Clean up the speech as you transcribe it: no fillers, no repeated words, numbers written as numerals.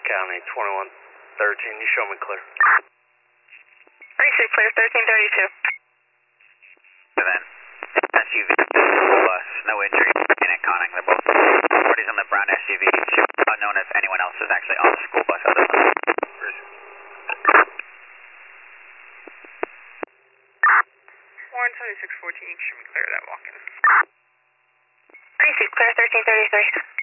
County 2113, you show me clear. Precinct clear, 1332. And then SUV, bus, no injury, and conning. They're both parties on the brown SUV. Unknown if anyone else is actually on the school bus other than them. 17614, you show me clear that walk-in. Precinct clear, 1333.